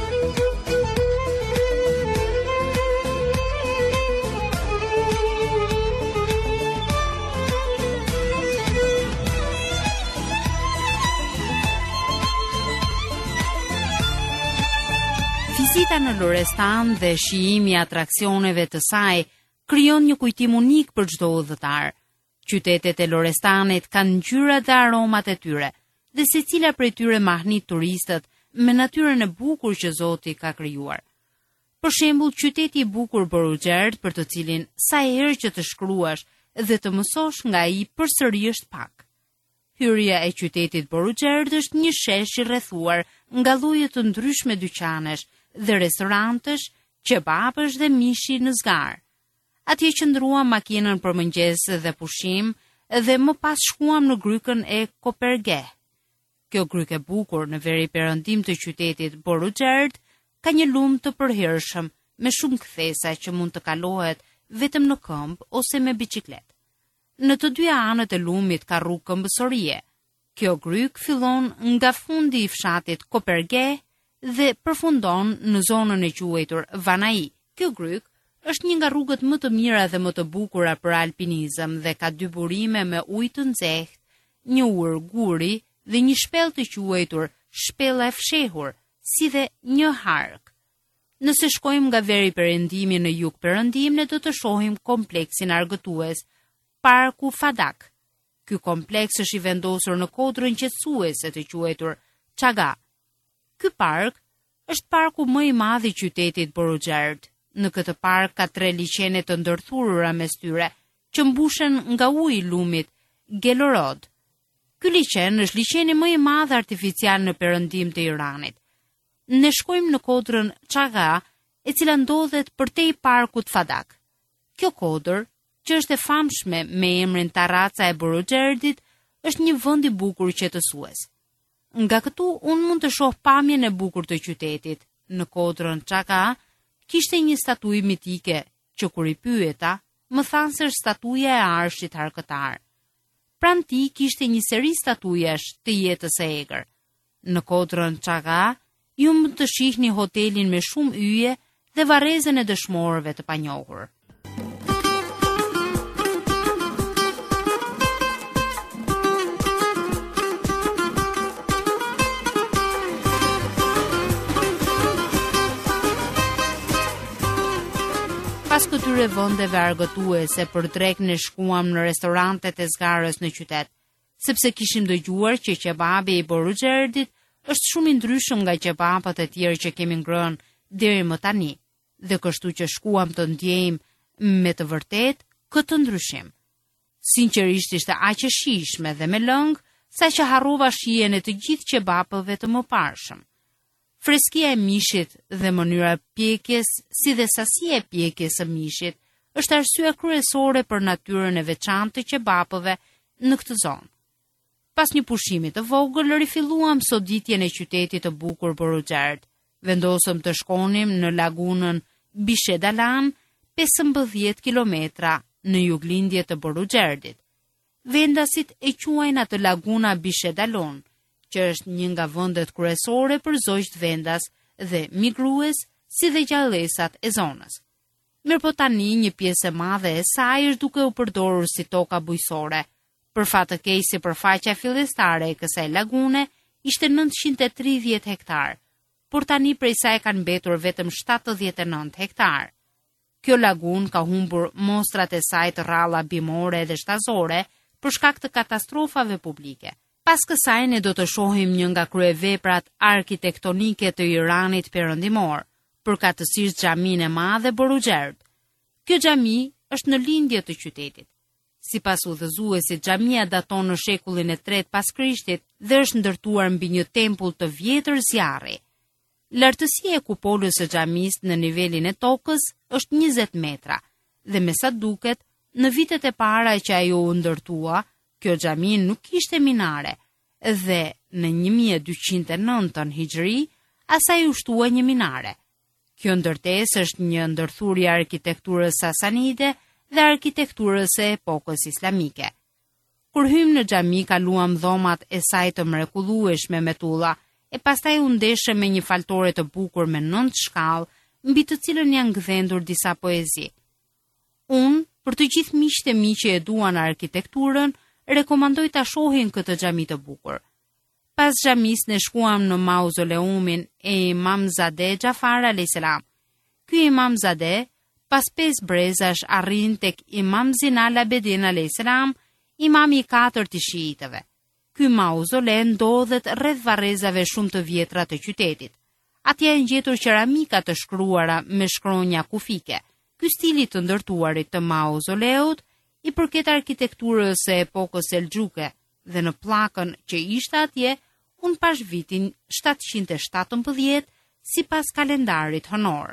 Vizita në Lorestan dhe shijimi i atraksioneve të saj krijon një kujtim unik për çdo udhëtar. Qytetet e Lorestanit kanë ngjyra dhe aromat e tyre, dhe secila prej tyre mahnit turistët me natyrën e bukur që Zoti ka krijuar. Për shembull, qyteti i bukur Boruxherd, për të cilin sa herë që të shkruash dhe të mësosh nga ai përsëri është pak. Hyrja e qytetit Boruxherd është një shesh i rrethuar nga lloje të ndryshme dyqanesh dhe restorantësh, qebapësh dhe mishi në zgar. Atje qëndruam makinën për mëngjes dhe pushim dhe më pas shkuam në grykën e Kopergeh. Kjo gryk e bukur në veri perëndim të qytetit Boruxherd ka një lum të përhershëm me shumë kthesa që mund të kalohet vetëm në këmbë ose me biçikletë. Në të dy anët e lumit ka rrugë këmbësorie. Kjo gryk fillon nga fundi i fshatit Kopergeh dhe përfundon në zonën e quajtur Vanai. Kjo gryk është një nga rrugët më të mira dhe më të bukura për alpinizëm dhe ka 2 burime me ujë të nxehtë, një ur guri dhe një shpellë të quajtur shpella e fshehur, si dhe një hark. Nëse shkojmë nga veri perëndimi në jug perëndim, ne do të shohim kompleksin argëtues, Parku Fadak. Ky kompleks është i vendosur në kodrën qetësuese të quajtur Chaga. Ky park është parku më i madh i qytetit Boruxherd. Në këtë park ka 3 liçene të ndërthurura mes tyre, që mbushen nga uji i lumit Gelorod. Ky liçen është liçeni më i madh artificial në perëndim të Iranit. Ne shkojmë në kodrën Chaga, e cila ndodhet përtej parkut Fadak. Kjo kodër, që është e famshme me emrin Tarraca e Boruxherdit, është një vend i bukur qetësues. Nga këtu unë mund të shoh pamjen e bukur të qytetit. Në kodrën Chaga kishte një statuj mitike që kur i pyeta, më thanë se është statuja e arshit harkëtar. Pranë tij kishte një seri statujash të jetës së egër. Në kodrën Chaga ju mund të shihni hotelin me shumë yje dhe varrezën e dëshmorëve të panjohur. Pas këtyre vendeve argëtuese për drek ne shkuam në restorantet e zgarës në qytet, sepse kishim dëgjuar që qebabi i Boruxherdit është shumë i ndryshëm nga qebapat e tjerë që kemi ngrënë deri më tani, dhe kështu që shkuam të ndjejmë me të vërtet këtë ndryshim. Sinqerisht ishte aq e shijshme dhe me lëng sa që harrova shijen e të gjithë qebapëve të mëparshëm. Freskia e mishit dhe mënyra e pjekjes, si dhe sasia e pjekjes së mishit, është arsye kryesore për natyrën e veçantë të qebapëve në këtë zonë. Pas një pushimi të vogël, rifilluam soditjen e qytetit të bukur Boruxherd. Vendosëm të shkonim në lagunën Bishedalan, 15 kilometra në juglindje të Boruxherdit. Vendasit e quajnë atë laguna Bishedalon, që është një nga vendet kryesore për zogjt vendas dhe migrues, si dhe gjallësat e zonës. Mirëpo tani një pjesë e madhe e saj është duke u përdorur si toka bujqësore. Për fat të keq, sipërfaqja fillestare e kësaj lagune ishte 930 hektar, por tani prej saj kanë mbetur vetëm 79 hektar. Kjo lagun ka humbur mostrat e saj të rralla bimore dhe shtazore për shkak të katastrofave publike. Pas kësaj ne do të shohim një nga kryeveprat arkitektonike të Iranit perëndimor, përkatësisht xhaminë e madhe Boruxherd. Kjo xhami është në lindje të qytetit. Sipas udhëzuesit, xhamia daton në shekullin e 3 pas Krishtit dhe është ndërtuar mbi një tempull të vjetër zjarri. Lartësia e kupolës së xhamisë në nivelin e tokës është 20 metra dhe me sa duket, në vitet e para që ajo u ndërtua, kjo xhami nuk kishte minare dhe në 1209 Hijri asaj u shtua një minare. Kjo ndërtesë është një ndërthurje arkitekturës sasanide dhe arkitekturës e epokës islamike. Kur hym në xhami, kaluam dhomat e saj të mrekullueshme me tulla, e pastaj u ndeshëm me një faltore të bukur me 9 shkallë, mbi të cilën janë gdhendur disa poezi. Unë, për të gjithë miqtë e mi që e duan arkitekturën, rekomandoj ta shohin këtë xhami të bukur. Pas xhamis ne shkuam në mauzoleumin e Imamzadeh Jafar a.s. Ky Imamzadeh, pas 5 brezash arrin tek Imam Zinal Abedin a.s., imami i 4 të shiitëve. Ky mauzole ndodhet rreth varrezave shumë të vjetra të qytetit. Atje janë gjetur qeramika të shkruara me shkronja kufike. Ky stili të ndërtuarit të mauzoleut i përket arkitekturës së epokës selxhuke dhe në pllakën që ishte atje, unë pash vitin 717 sipas kalendarit hënor.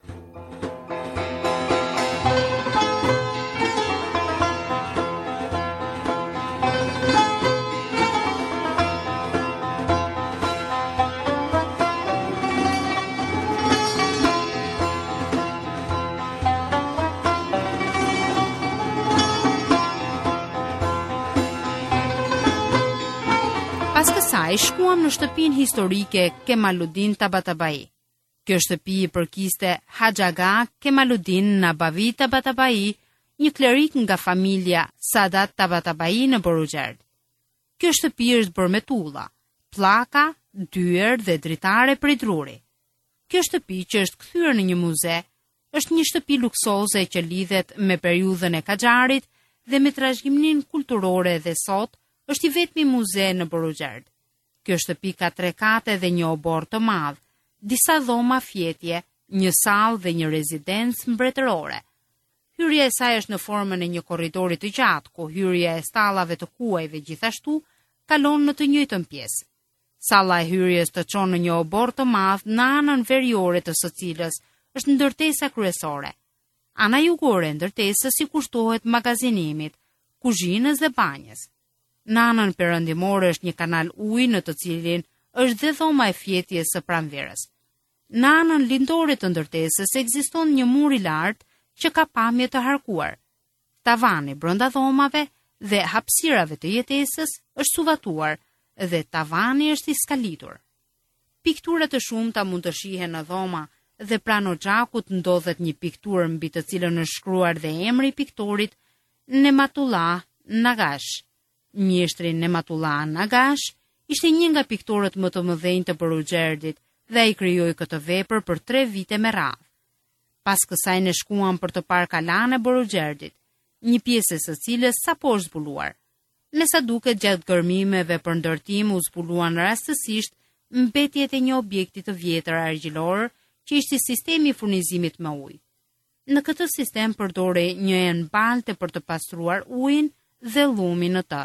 Pas kësaj, shkuam në shtëpinë historike Kemaluddin Tabatabai. Kjo shtëpi i përkiste Haxhaga Kemaluddin Nabavi Tabatabai, një klerik nga familja Sadat Tabatabai në Boruxherd. Kjo shtëpi është bërë me tulla, pllaka, dyer dhe dritare prej druri. Kjo shtëpi, që është kthyer në një muze, është një shtëpi luksoze që lidhet me periudhën e Kaxharit dhe me trashëgiminë kulturore dhe sot është i vetmi muze në Boruxherd. Kjo shtëpi ka 3 kate dhe një obor të madh, disa dhoma fjetje, një sallë dhe një rezidencë mbretërore. Hyrja e saj është në formën e një korridori të gjatë, ku hyrja e stallave të kuajve gjithashtu kalon në të njëjtën pjesë. Salla e hyrjes të çon në një obor të madh në anën veriore të së cilës është ndërtesa kryesore. Ana jugore e ndërtesës i kushtohet magazinimit, kuzhinës dhe banjës. Në anën perëndimore është një kanal uji në të cilin është dhe dhoma e fjetjes së pranverës. Në anën lindore të ndërtesës ekziston një mur i lartë që ka pamje të harkuar. Tavani brenda dhomave dhe hapësirave të jetesës është suvatuar dhe tavani është i skalitur. Piktura të shumta mund të shihen në dhoma dhe pranë xhakut ndodhet një pikturë mbi të cilën është shkruar dhe emri i piktorit Nematullah Nagash. Mjeshtri Nematullah Nagash ishte një nga piktorët më të mëdhenj të Boruxherdit dhe ai krijoi këtë vepër për 3 vite me radhë. Pas kësaj ne shkuam për të parë kalan e Boruxherdit, një pjesë së cilës sapo është zbuluar. Me sa duket, gjatë gërmimeve për ndërtim u zbuluan rastësisht mbetjet e një objekti të vjetër argjilor që ishte sistemi i furnizimit me ujë. Në këtë sistem përdorej një enë balte për të pastruar ujin dhe llumin në të,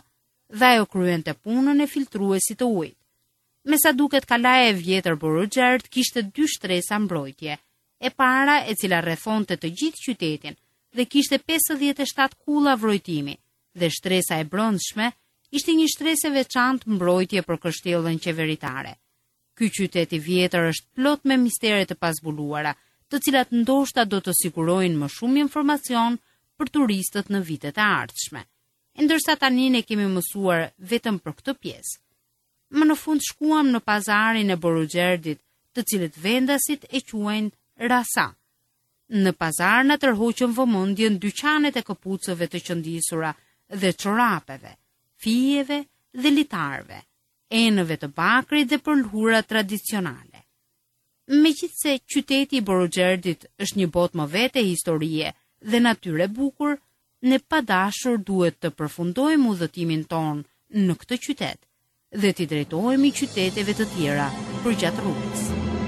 dhe ajo kryente punën e filtruesit të ujit. Me sa duket kalaja e vjetër Borxhert kishte 2 shtresa mbrojtje. E para, e cila rrethonte të gjithë qytetin dhe kishte 57 kulla vrojtimi, dhe shtresa e brendshme ishte një shtresë e veçantë mbrojtje për kështjellën qeveritare. Ky qytet i vjetër është plot me mistere të pazbuluara, të cilat ndoshta do të sigurojnë më shumë informacion për turistët në vitet e ardhshme. Ndërsa tani ne kemi mësuar vetëm për këtë pjesë. Më në fund shkuam në pazarin e Borxhertit, të cilët vendasit e quajnë Rasa. Në pazar na tërhoqën vëmendjen dyqanet e këpucëve të qëndisura dhe çorapeve, fijeve dhe litarëve, enëve të bakrit dhe përlhura tradicionale. Megjithse qyteti i Borxhertit është një botë më vete historie dhe natyre bukur, ne padashur duhet të përfundojmë udhëtimin ton në këtë qytet dhe t'i drejtohemi qyteteve të tjera përgjatë rrugës.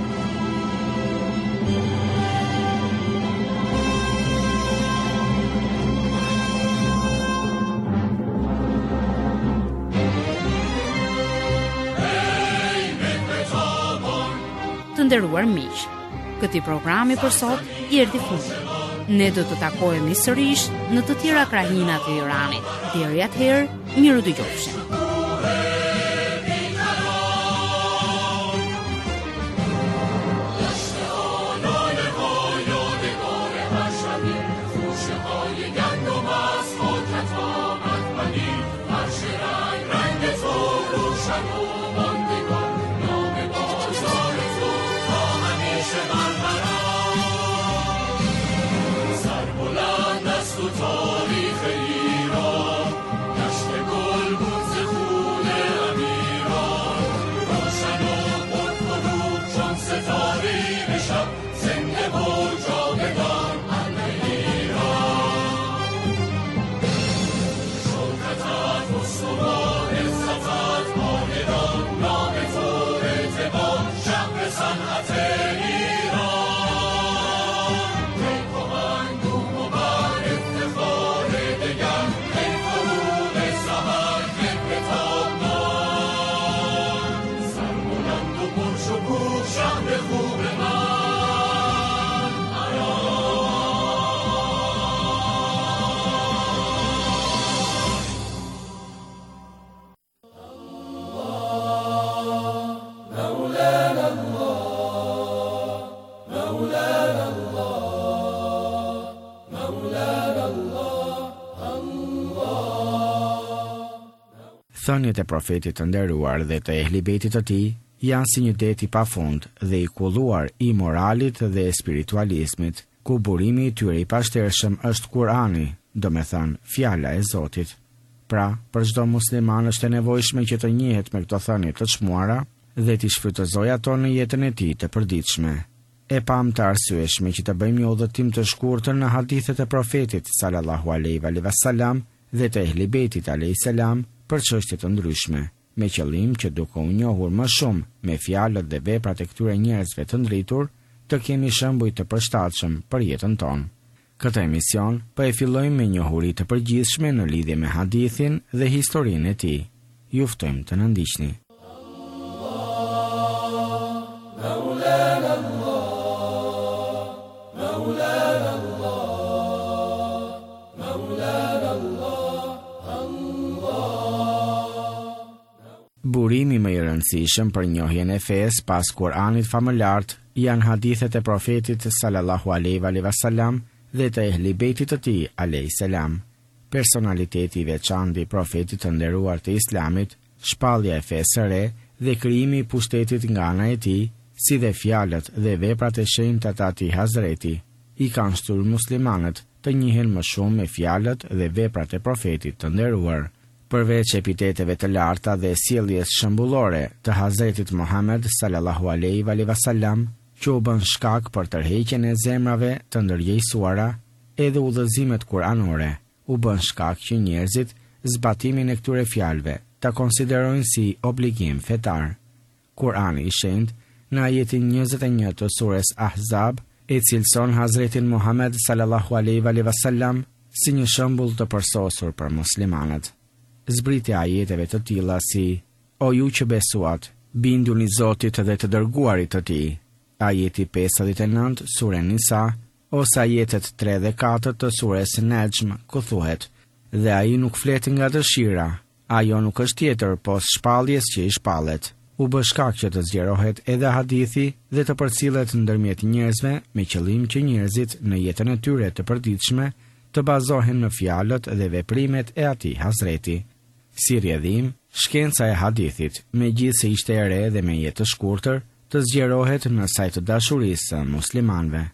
Të nderuar miq, këtij programi për sot i erdhi fundi. Ne do të takohemi sërish në të tjera krahina të Iranit. Deri atëherë, miru dëgjofshim. Thënjet e profetit të nderuar dhe të ehlibetit të tij janë si një det i pafund dhe i kulluar i moralit dhe spiritualizmit, ku burimi i tyre i pashtershëm është Kurani, do me thënë fjala e Zotit. Pra, për çdo musliman është e nevojshme që të njihet me këto thënie të çmuara dhe t'i shfrytëzojë ato në jetën e tij të përditshme. E pam të arsyeshme që të bëjmë një udhëtim të shkurtër në hadithet e profetit sallallahu alaihi wasallam dhe të ehlibetit alaihi salam për çështje të ndryshme, me qëllim që duke u njohur më shumë me fjalët dhe veprat e këtyre njerëzve të ndritur, të kemi shembuj të përshtatshëm për jetën tonë. Këtë emision po e fillojmë me njohuri të përgjithshme në lidhje me hadithin dhe historinë e tij. Ju ftojmë të na ndiqni. Burimi më i rëndësishëm për njohjen e fesë pas Kuranit famëlart janë hadithet e profetit sallallahu alaihi wasallam dhe të ehlibetit të tij alaihi salam. Personaliteti i veçantë i profetit të nderuar të Islamit, shpallja e fesë së re dhe krijimi i pushtetit nga ana e tij, si dhe fjalët dhe veprat e shenjta të atij Hazreti, i kanë shtyrë muslimanët të njihen më shumë me fjalët dhe veprat e profetit të nderuar. Përveç epiteteve të larta dhe sjelljes shembullore të Hazretit Muhammed sallallahu alaihi wasallam, që u bën shkak për tërheqjen e zemrave të ndërgjegjësuara, edhe udhëzimet kuranore u bën shkak që njerëzit zbatimin e këtyre fjalëve ta konsiderojnë si obligim fetar. Kurani i shenjtë në ajetin 21 të surës Ahzab e cilëson Hazretin Muhammed sallallahu alaihi wasallam si një shembull të përsosur për muslimanët. zbritja ajeteve të tilla si: O ju që besuat, binduni Zotit dhe të dërguarit të tij. Ajeti 59, sure Nisa, ose ajetet 3 dhe 4 të sures Nejm, ku thuhet: Dhe ai nuk flet nga dëshira, ajo nuk është tjetër pos shpalljes që i shpallet. U bë shkak që të zgjerohet edhe hadithi dhe të përcillet ndërmjet njerëzve me qëllim që njerëzit në jetën e tyre të përditshme të bazohen në fjalët dhe veprimet e atij Hazreti. Si rrjedhim, shkenca e hadithit, megjithse ishte e re dhe me jetë të shkurtër, të zgjerohet në sajt të dashurisë së muslimanëve.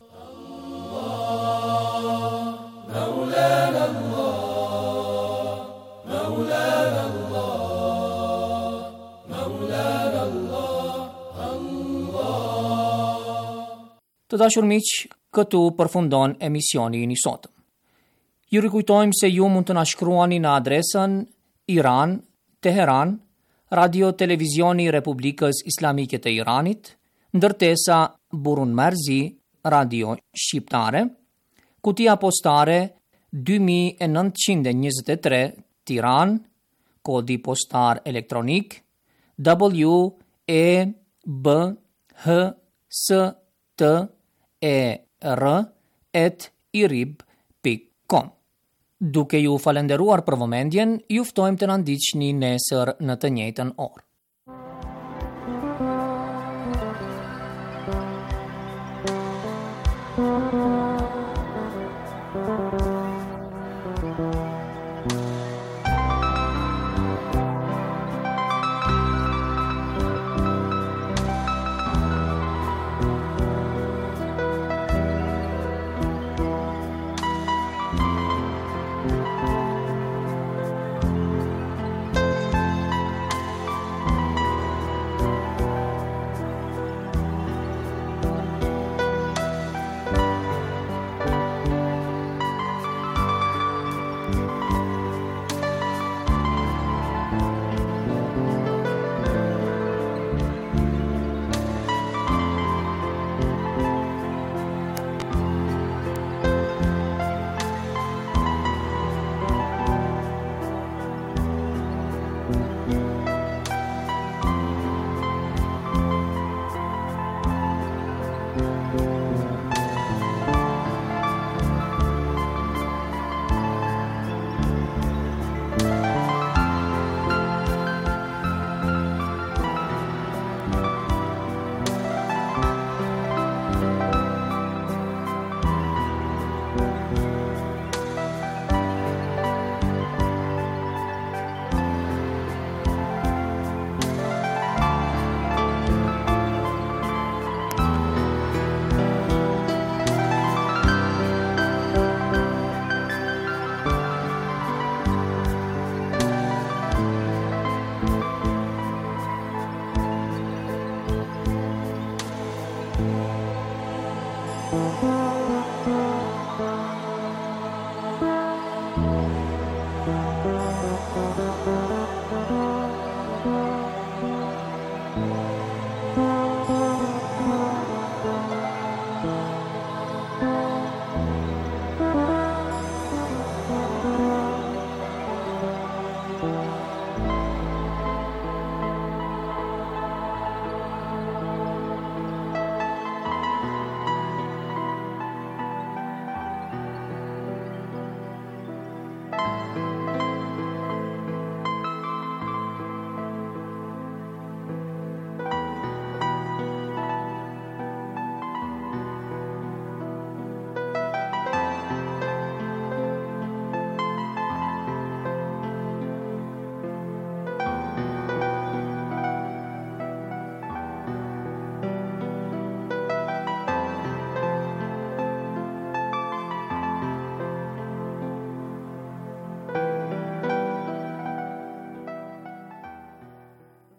Të dashur miq, këtu përfundon emisioni i sotëm. Ju rikujtojmë se ju mund të na shkruani në adresën Iran, Teheran, Radio Televizioni i Republikës Islamike të Iranit, ndërtesa Burun Merzi, Radio Shqiptare, kutia postare 2923, Tiranë, kodi postar elektronik WEBHSTER@irib.com. Duke ju falenderuar për vëmendjen, ju ftojmë të na ndiqni nesër në të njëjtën orë.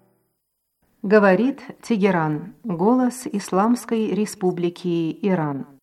Говорит Тегеран, голос Исламской Республики Иран.